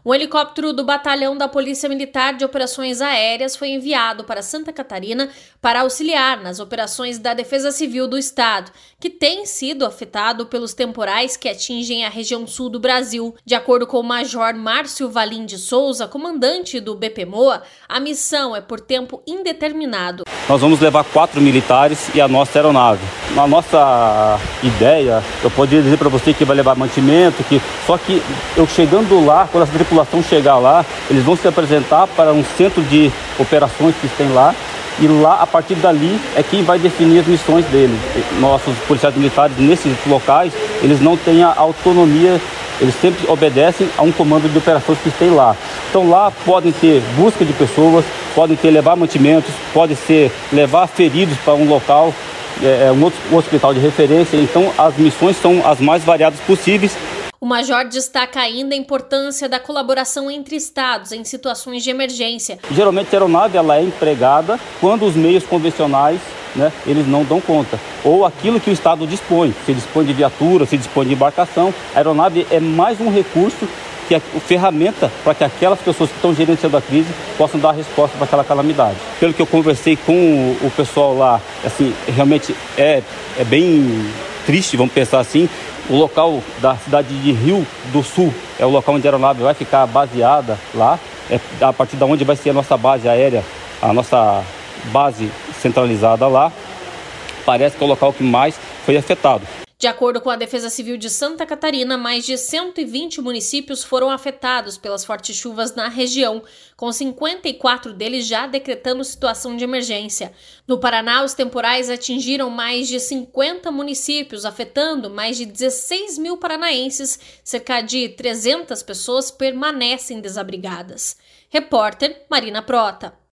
Um helicóptero do Batalhão da Polícia Militar de Operações Aéreas foi enviado para Santa Catarina para auxiliar nas operações da Defesa Civil do Estado, que tem sido afetado pelos temporais que atingem a região sul do Brasil. De acordo com o Major Márcio Valim de Souza, comandante do BPMOA, a missão é por tempo indeterminado. Nós vamos levar 4 militares e a nossa aeronave. A nossa ideia, eu poderia dizer para você que vai levar mantimento, só que eu chegando lá, quando essa tripulação chegar lá, eles vão se apresentar para um centro de operações que tem lá, e lá, a partir dali, é quem vai definir as missões deles. Nossos policiais militares, nesses locais, eles não têm a autonomia, eles sempre obedecem a um comando de operações que tem lá. Então lá podem ter busca de pessoas, podem ter levar mantimentos, pode ser levar feridos para um local, um outro hospital de referência. Então as missões são as mais variadas possíveis. O major destaca ainda a importância da colaboração entre estados em situações de emergência. Geralmente a aeronave ela é empregada quando os meios convencionais, eles não dão conta. Ou aquilo que o estado dispõe, se dispõe de viatura, se dispõe de embarcação. A aeronave é mais um recurso, que é a ferramenta para que aquelas pessoas que estão gerenciando a crise possam dar resposta para aquela calamidade. Pelo que eu conversei com o pessoal lá, assim, realmente é bem triste, vamos pensar assim. O local da cidade de Rio do Sul é o local onde a aeronave vai ficar baseada lá, é a partir de onde vai ser a nossa base aérea, a nossa base centralizada lá. Parece que é o local que mais foi afetado. De acordo com a Defesa Civil de Santa Catarina, mais de 120 municípios foram afetados pelas fortes chuvas na região, com 54 deles já decretando situação de emergência. No Paraná, os temporais atingiram mais de 50 municípios, afetando mais de 16 mil paranaenses. Cerca de 300 pessoas permanecem desabrigadas. Repórter Marina Prota.